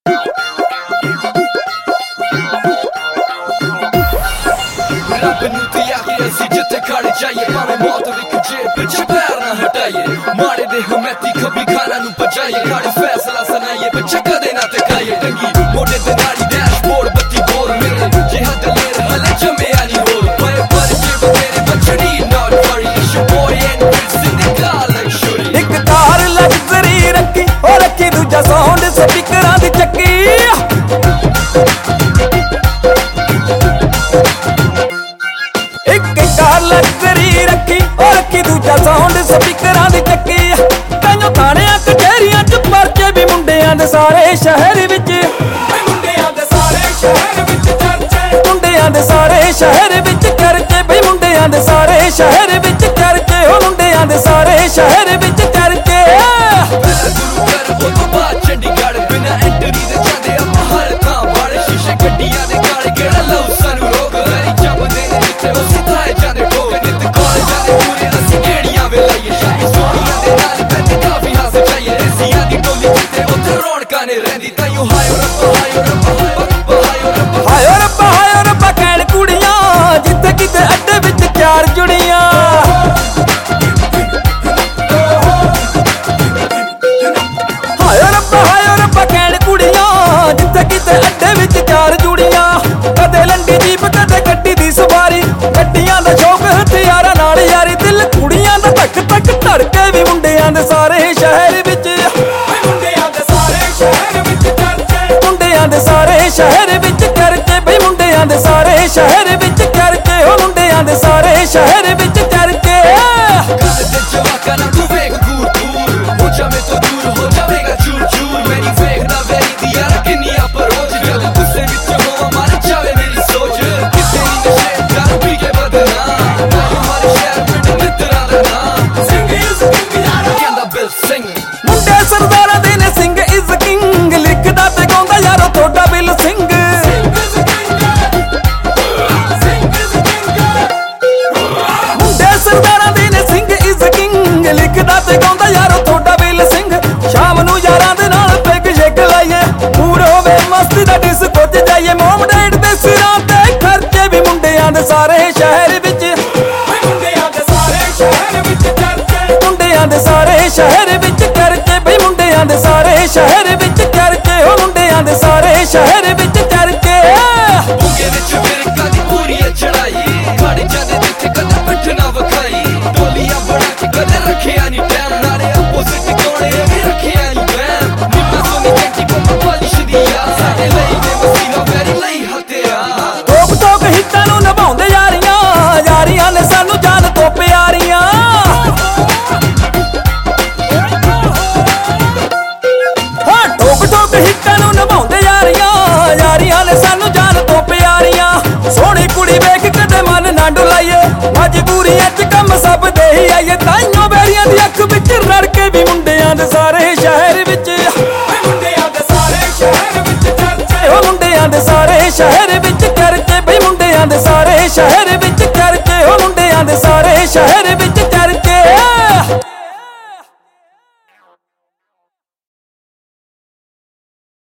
रब नूं ते आखे असीं जिथे खड़ जाइए भावें मौत विच जेब पिछे पैर ना हटाइए माड़े दे हमैती खबी खाना नूं बचाइए खड़े फैसला सुनाइए पिछे कदे ना तकाइए टंगी मोढे ते नाड़ी डैशबोर्ड बत्ती बोर मेरे जिहा दलेर हले जम्मिया नी होर पर जे बतेरे बचड़ी not worry it's your boy and it's in the car luxury एक कार लग्जरी रखी और रखी दूजा साउंड स्पीकरां दी चक्की लग्जरी रखी और रखी दूजा साउंड स्पीकरां दी चक्की कईयों थाणियां कचहरियां च परचे भी मुंडियां दे सारे शहर विच मुंडियां दे सारे शहर विच चर्चे मुंडियां दे सारे शहर विच चर्चे बई मुंडियां दे सारे शहर विच चर्चे हो मुंडियां दे सारे शहर विच चर्चे चंडीगढ़ बिना एंट्री दे जांदे अपां हर थां वाले शीशे गड्डियां दे काले केड़ा लौ सानू रोक वैरी जपदे ने जिथे ओ सिधाए जांदे कहण कुड़ियां जिथे किते अड्डे विच चार जुड़ियां हाय रब्बा कहण कुड़ियां जिथे किते अड्डे विच चार जुड़ियां कदे लंडी जीप कदे गड्डी दी सवारी गड्डियां दा शौक हथियारां नाल यारी दिल कुड़ियां दा धक धक धड़के भी मुंडियां दे सारे शहर विच मुंडियां दे सारे शहर विच चर्चे मुंडियां दे सारे शहर विच चर्चे बई मुंडियां दे सारे शहर विच चर्चे हो मुंडियां दे सारे शहर विच चर्चे कल दे जवाकां नाल तू वेख दूर दूर हो जावे तो दूर हो जावेगा चूर चूर मेरी वेखदा वेरी दी यार किन्नी अपरोच जद गुस्से विच होवां मर जावे मेरी सोच किते नी नशे दारू पी के बदना हमारे शहर पिंड मित्तरां दा नाम सिंह इज किंग यार कहंदा बिल सिंह मुंडे सरदारां दे ने सिंह इज किंग लिखदा ते गाउंदा यारो थोड़ा बिल सिंह मुंडे सरदारां दे ने सिंह इज किंग लिखदा ते गाउंदा यारो थोड़ा बिल सिंह शाम नूं यारां दे नाल पैग शेक लाइए मूड होवे मस्ती दा डिस्को च जाइए मोम डेट दे सिरां ते खर्चे भी मुंडियां दे सारे शहर विच मुंडियां दे सारे शहर विच चर्चे मुंडियां दे सारे शहर विच चर्चे बई मुंडियां दे सारे शहर विच चर्चे हो मुंडियां दे सारे शहर विच चर्चे बुगे विच फिरका दी पूरी चढ़ाई खड़ जांदे जिथे कदे पिठ ना वखाई टोलियां बना के कदे रखिया नी टैम नाले अपोजिट कोणे भी रखिया नी बैम निम्मा सोनी कैंटी पंप पालिश दिया साडे लई ने मसीना वेरी लई हत्या टोक टोक हिੱਟਾਂ ਨੂੰ ਨਿਭਾਉਂਦੇ यारियां यारियां ने सानू जान तो प्यारियां हाँ टोक टोक हिੱਟਾਂ ਨੂੰ ਨਿਭਾਉਂਦੇ यारियां ने सानू जान तो प्यारियां सोहणी कुड़ी वेख कदे मन ना डुलाइए मजबूरियां च कम सब दे ही आइए ताइयों बैरियां दी अख विच रड़के भी मुंडियां दे सारे शहर विच मुंडियां दे सारे शहर विच चर्चे हो मुंडियां दे सारे शहर विच चर्चे बई मुंडियां दे सारे शहर विच चर्चे हो मुंडियां दे सारे शहर विच